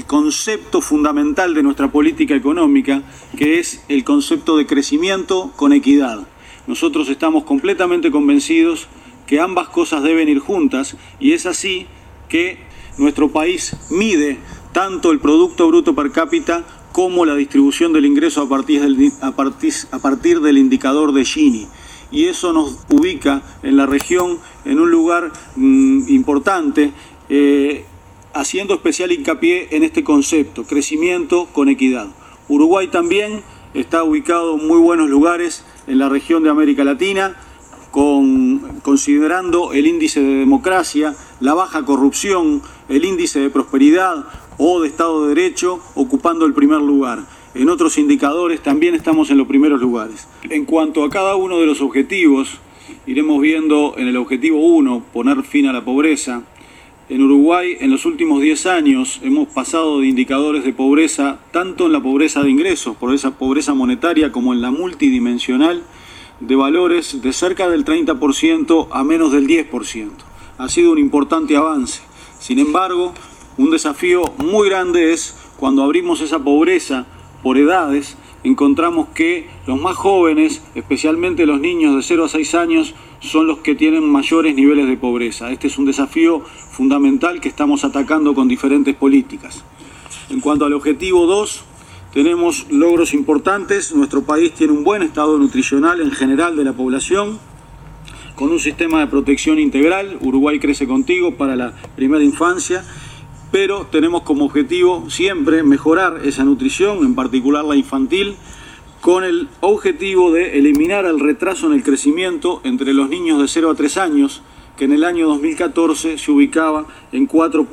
concepto fundamental de nuestra política económica, que es el concepto de crecimiento con equidad. Nosotros estamos completamente convencidos que ambas cosas deben ir juntas, y es así que nuestro país mide tanto el Producto Bruto Per Cápita como la distribución del ingreso a partir del indicador de Gini. Y eso nos ubica en la región en un lugar importante, haciendo especial hincapié en este concepto, crecimiento con equidad. Uruguay también está ubicado en muy buenos lugares en la región de América Latina, considerando el índice de democracia, la baja corrupción, el índice de prosperidad o de Estado de Derecho, ocupando el primer lugar. En otros indicadores también estamos en los primeros lugares. En cuanto a cada uno de los objetivos, iremos viendo en el objetivo 1, poner fin a la pobreza. En Uruguay, en los últimos 10 años, hemos pasado de indicadores de pobreza, tanto en la pobreza de ingresos, por esa pobreza monetaria, como en la multidimensional, de valores de cerca del 30% a menos del 10%. Ha sido un importante avance. Sin embargo, un desafío muy grande es cuando abrimos esa pobreza por edades, encontramos que los más jóvenes, especialmente los niños de 0 a 6 años, son los que tienen mayores niveles de pobreza. Este es un desafío fundamental que estamos atacando con diferentes políticas. En cuanto al objetivo 2, tenemos logros importantes. Nuestro país tiene un buen estado nutricional en general de la población, con un sistema de protección integral. Uruguay crece contigo para la primera infancia, pero tenemos como objetivo siempre mejorar esa nutrición, en particular la infantil, con el objetivo de eliminar el retraso en el crecimiento entre los niños de 0 a 3 años, que en el año 2014 se ubicaba en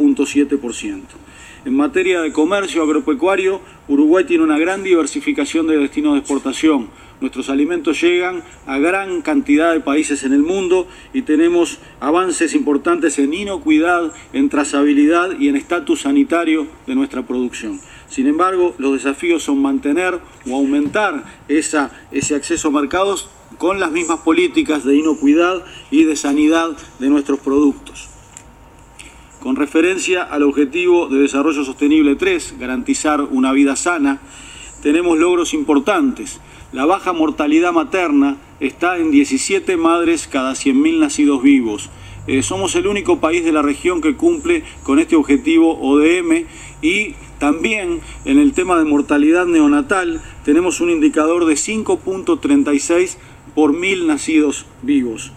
4.7%. En materia de comercio agropecuario, Uruguay tiene una gran diversificación de destinos de exportación. Nuestros alimentos llegan a gran cantidad de países en el mundo y tenemos avances importantes en inocuidad, en trazabilidad y en estatus sanitario de nuestra producción. Sin embargo, los desafíos son mantener o aumentar ese acceso a mercados con las mismas políticas de inocuidad y de sanidad de nuestros productos. Con referencia al Objetivo de Desarrollo Sostenible 3, garantizar una vida sana, tenemos logros importantes. La baja mortalidad materna está en 17 madres cada 100.000 nacidos vivos. Somos el único país de la región que cumple con este objetivo ODM, y también en el tema de mortalidad neonatal tenemos un indicador de 5.36 por 1.000 nacidos vivos.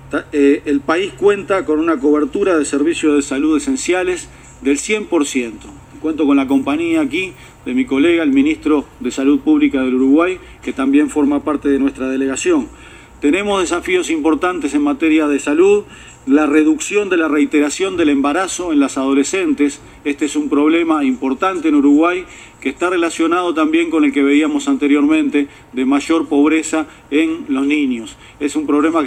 El país cuenta con una cobertura de servicios de salud esenciales del 100%. Cuento con la compañía aquí de mi colega, el ministro de Salud Pública del Uruguay, que también forma parte de nuestra delegación. Tenemos desafíos importantes en materia de salud, la reducción de la reiteración del embarazo en las adolescentes. Este es un problema importante en Uruguay, que está relacionado también con el que veíamos anteriormente de mayor pobreza en los niños. Es un problema que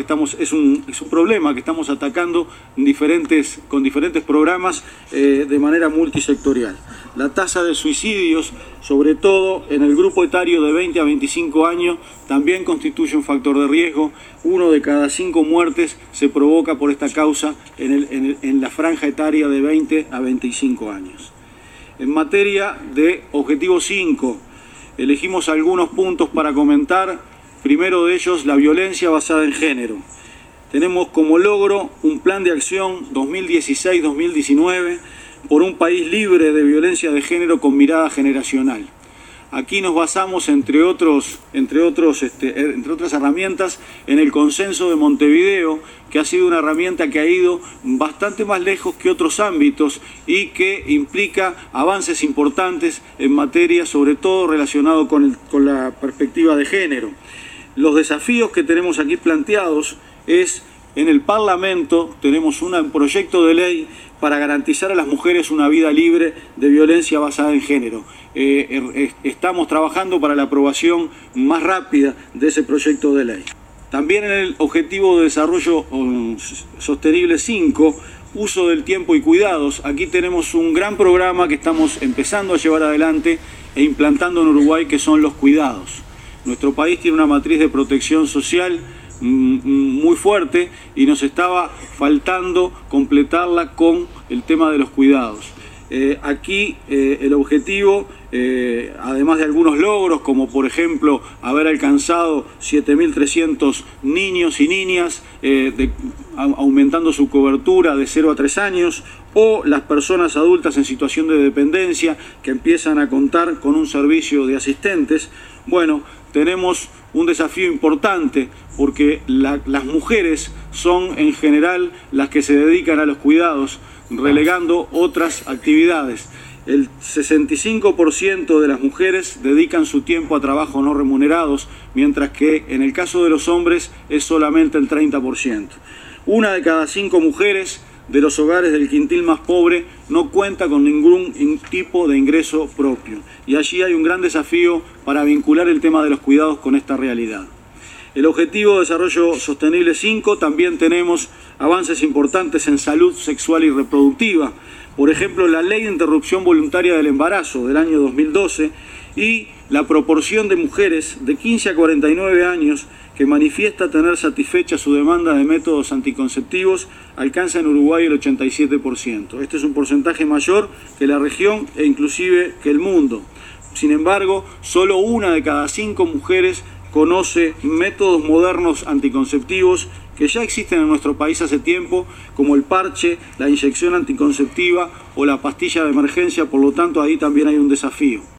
estamos atacando con diferentes programas de manera multisectorial. La tasa de suicidios, sobre todo en el grupo etario de 20 a 25 años, también constituye un factor de riesgo. 1 de cada 5 muertes se provoca por esta causa en la franja etaria de 20 a 25 años. En materia de objetivo 5, elegimos algunos puntos para comentar. Primero de ellos, la violencia basada en género. Tenemos como logro un plan de acción 2016-2019 por un país libre de violencia de género con mirada generacional. Aquí nos basamos, entre otras herramientas, en el consenso de Montevideo, que ha sido una herramienta que ha ido bastante más lejos que otros ámbitos y que implica avances importantes en materia, sobre todo relacionado con la perspectiva de género. Los desafíos que tenemos aquí planteados es, en el Parlamento tenemos un proyecto de ley para garantizar a las mujeres una vida libre de violencia basada en género. Estamos trabajando para la aprobación más rápida de ese proyecto de ley. También en el Objetivo de Desarrollo Sostenible 5, uso del tiempo y cuidados. Aquí tenemos un gran programa que estamos empezando a llevar adelante e implantando en Uruguay, que son los cuidados. Nuestro país tiene una matriz de protección social muy fuerte y nos estaba faltando completarla con el tema de los cuidados. Aquí el objetivo, además de algunos logros, como por ejemplo haber alcanzado 7.300 niños y niñas, aumentando su cobertura de 0 a 3 años, o las personas adultas en situación de dependencia que empiezan a contar con un servicio de asistentes. Bueno, tenemos un desafío importante porque las mujeres son en general las que se dedican a los cuidados, relegando otras actividades. El 65% de las mujeres dedican su tiempo a trabajos no remunerados, mientras que en el caso de los hombres es solamente el 30%. 1 de cada 5 mujeres de los hogares del quintil más pobre no cuenta con ningún tipo de ingreso propio. Y allí hay un gran desafío para vincular el tema de los cuidados con esta realidad. El Objetivo de Desarrollo Sostenible 5 también tenemos avances importantes en salud sexual y reproductiva. Por ejemplo, la Ley de Interrupción Voluntaria del Embarazo del año 2012 y la proporción de mujeres de 15 a 49 años que manifiesta tener satisfecha su demanda de métodos anticonceptivos alcanza en Uruguay el 87%. Este es un porcentaje mayor que la región e inclusive que el mundo. Sin embargo, solo 1 de cada 5 mujeres conoce métodos modernos anticonceptivos que ya existen en nuestro país hace tiempo, como el parche, la inyección anticonceptiva o la pastilla de emergencia. Por lo tanto, ahí también hay un desafío.